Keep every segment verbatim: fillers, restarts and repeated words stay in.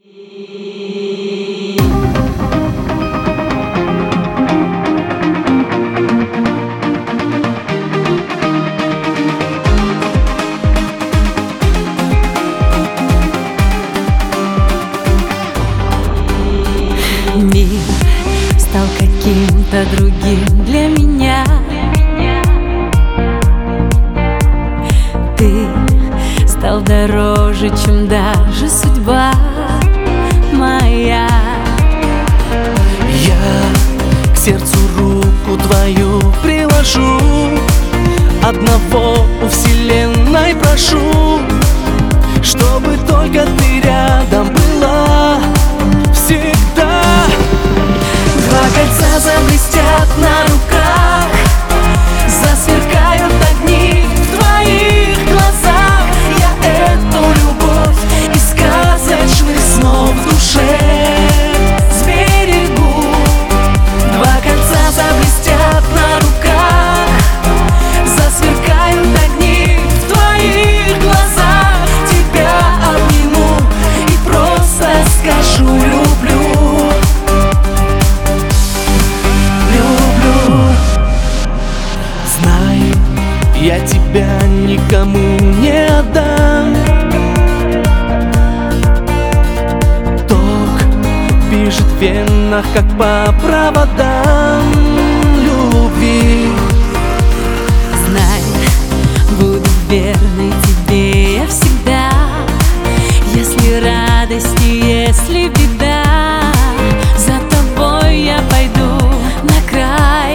Мир стал каким-то другим для меня. Ты стал дороже, чем даже судьба моя. Я к сердцу руку твою приложу, одного у вселенной прошу, чтобы только ты рядом была всегда. Два кольца заблестят на руках, засверкают огни в твоих глазах. Я эту любовь из сказочных снов в душе сберегу. Два кольца заблестят на руках, засверкают огни в твоих глазах. Тебя обниму и просто скажу: люблю. Я тебя никому не отдам. Ток бежит в венах, как по проводам любви. Знай, буду верной тебе я всегда. Если радость и если беда, за тобой я пойду на край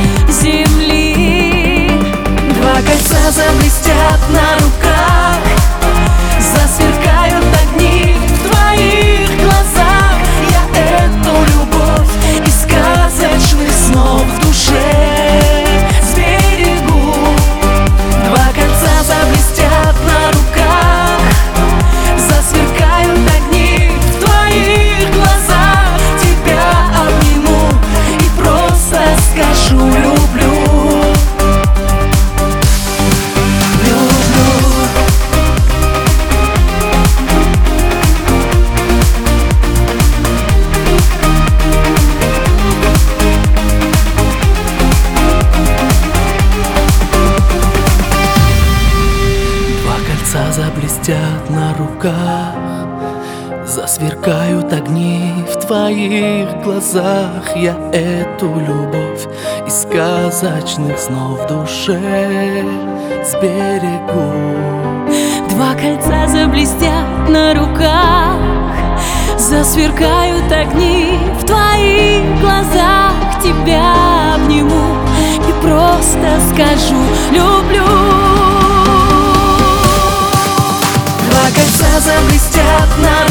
земли. Два кольца заблестят на руках, засверкают огни в твоих глазах. Я эту любовь из сказочных снов в душе сберегу. Два кольца заблестят на руках, засверкают огни в твоих глазах. Тебя обниму и просто скажу: люблю. Заблестят на руках, засверкают огни в твоих глазах. Я эту любовь из сказочных снов в душе сберегу. Два кольца заблестят на руках, засверкают огни в твоих глазах. Тебя обниму и просто скажу: люблю. Два кольца заблестят на